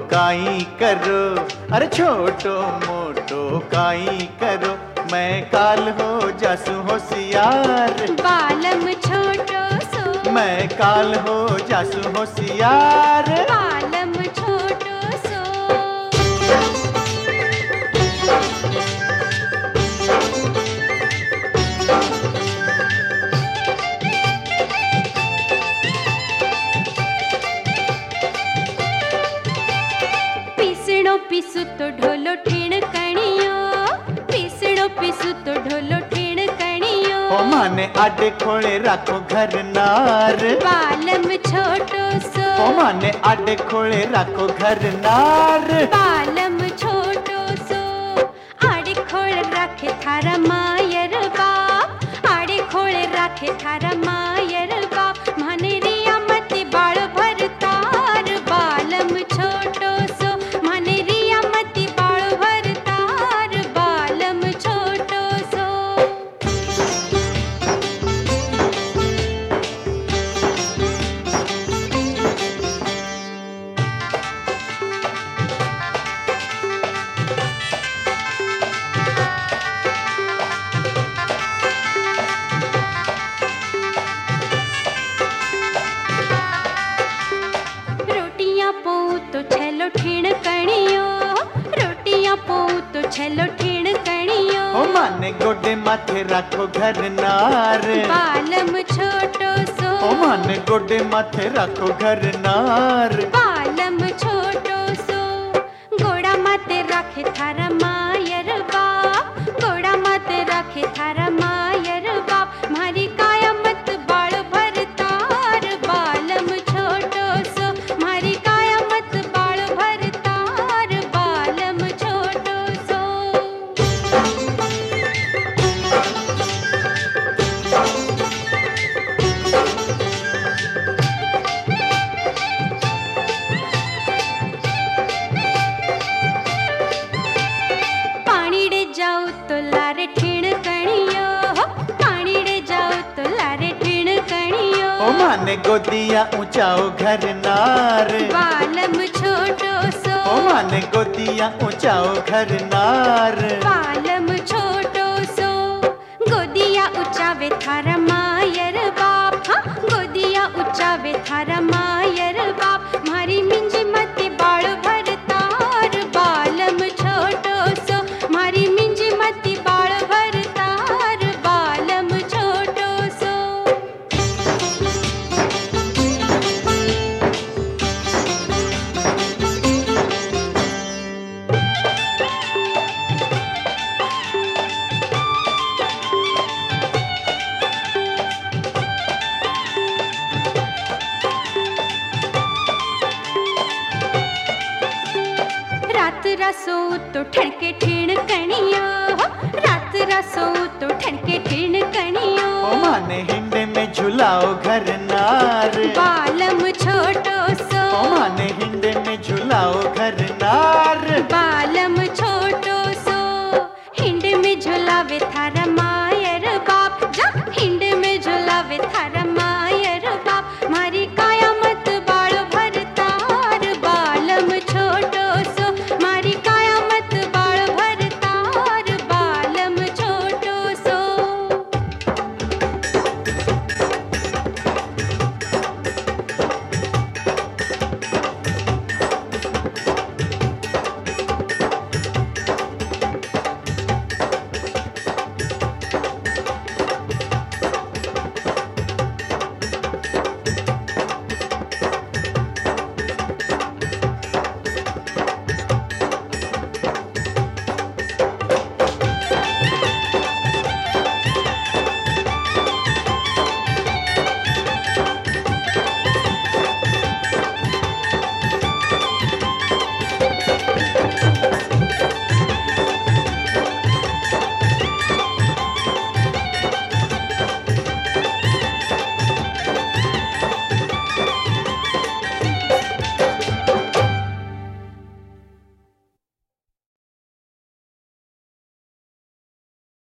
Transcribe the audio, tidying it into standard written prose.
काई करो, अरे छोटो मोटो काई करो, मैं काल हो जासू होशियार। बालम छोटो सो, मैं काल हो जासू होशियार। बालम छोटो सो। पीसणो पीसू तो ढोलो ठेण कणियो, पीसणो पीसू तो ढोलो ठेण कणियो। ओ माने आडे खोले राखो घर नार। बालम छोटो सो, ओ माने आडे खोले राखो घर नार। बालम छोटो सो। आड़े खोल राखे थारा मायर बाप, आड़े खोल राखे थारा मायर बाप। माने रिया मती बाळ भरतार, बालम छोटो सो। माने रिया मती बाळ भरतार, बालम छोटो सो। रोटियां पोऊ तो छेलो ठेण कणियो, रोटियां पोऊ तो छेलो ठेण कणियो। ओ माने गोडे माथे राखो घर नार। बालम छोटो सो, ओ माने गोडे माथे राखो घर नार। बालम छोटो सो। गोड़ा माते राखे थारा मायर बाप, गोड़ा माते राखे थारा मायर बाप। मारी काया मत बाळ भरतार, बालम छोटो सो। मारी काया मत बाळ भरतार, बालम छोटो सो। पाणीड़े जाऊ तो लारे ठेण कणियो, पाणीड़े जाऊ तो लारे ठेण कणियो। ओ माने गोदिया ऊंचाओ घर नार। बालम छोटो सो, ओ माने गोदिया ऊंचाओ घर नार। बालम छोटो सो। गोदिया ऊंचावे थारा मायर बाप, हाँ गोदिया ऊंचावे थारा मायर बाप। मारी मिंजी मती बाळ भरतार, बालम छोटो सो। मारी मिंजी मती बाळ भरतार, बालम छोटो सो। रात रासो तो ठणके ठेण कणियो, रात रासो तो ठणके ठेण कणियो। ओ माने हिंडे में झुलाओ घर